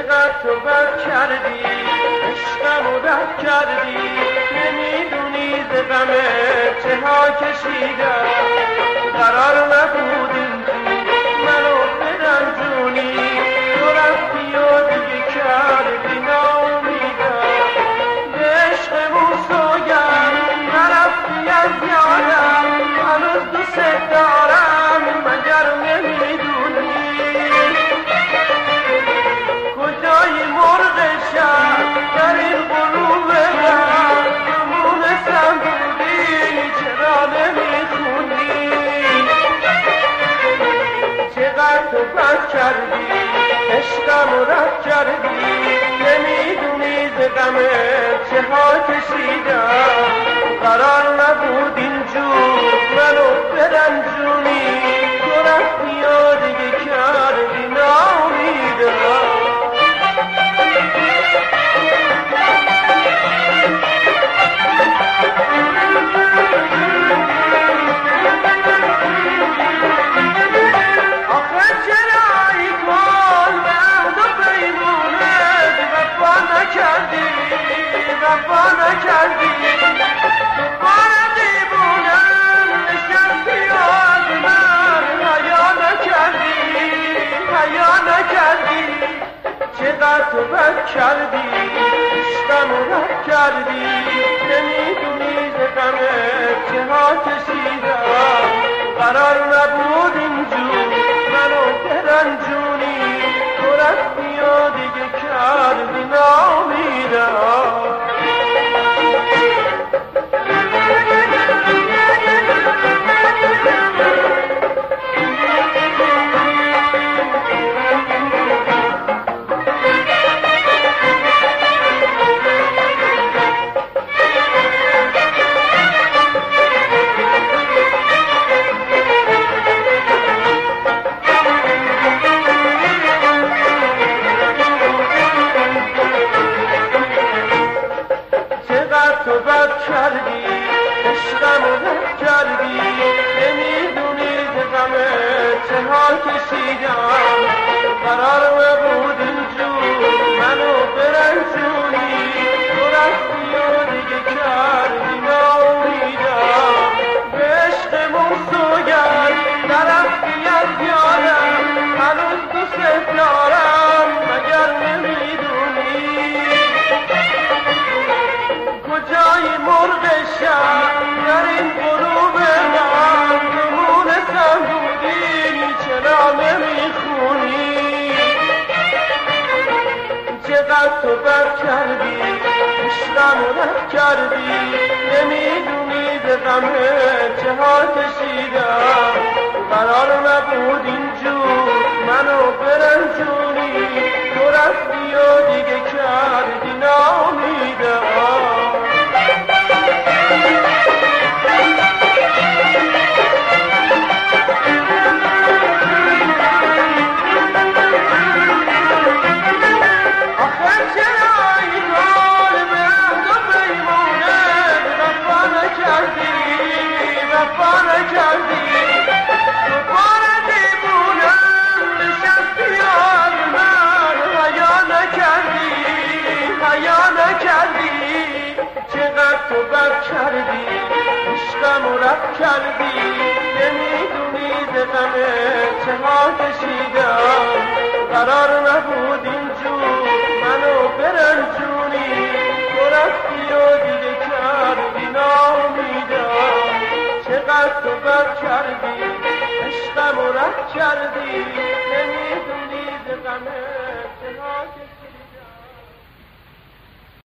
چقدر تو بد کردی، عشقم و رد کردی، نمیدونی ز غمت چه ها کشیدم. قرار نبود اینجور منو برنجونی، تو رفتی و دیگه کردی ناامیدم. به عشقمون سوگند نرفتی از یادم، هنوز دوست دارم مگر نمیدونی. کجای مرغ شب در این غروب من مونسم بودی، چرا نمیخونی؟ چقدر تو بد کردی، عشقم و رد کردی، نمیدونی ز غمت چه ها کشیدم. قرار نبود اینجور منو برنجونی، تو رفتی و دیگه کردی ناامیدم. وفا نکردی، تو بار دیوونم نشستی از من، حیا نکردی، حیا نکردی. چقدر تو بد کردی، عشقم و رد کردی، نمیدونی ز غمت چه ها کشیدم. قرار نبود اینجور منو برنجونی، تو رفتی و دیگه کردی ناامیدم. تو بد کردی، عشقم و رد کردی، نمیدونی ز غمت چه ها کشیدم. قرار نبود اینجور منو برنجونی، تو رفتی و دیگه کردی ناامیدم. به عشقمون سوگند نرفتی از یادم، هنوز دوست دارم مگر نمیدونی. کجای مرغ شب در این غروب من مونسم بودی، چرا نمیخونی؟ چقدر تو بد کردی، عشقم و رد کردی، نمیدونی ز غمت چه ها کشیدم. قرار نبود اینجور منو برنجونی، تو رفتی و دیگه کردی ناامیدم. وفا نکردی، تو بار دیوونم نشستی از من، حیا نکردی، حیا نکردی. چقدر تو بد کردی، عشقم و رد کردی، نمیدونی ز غمت چه ها کشیدم. قرار نبود اینجور منو برنجونی، تو رفتی و دیگه کردی ناامیدم. چقدر تو بد کردی، عشقم و رد کردی، نمیدونی ز غمت چه ها کشیدم.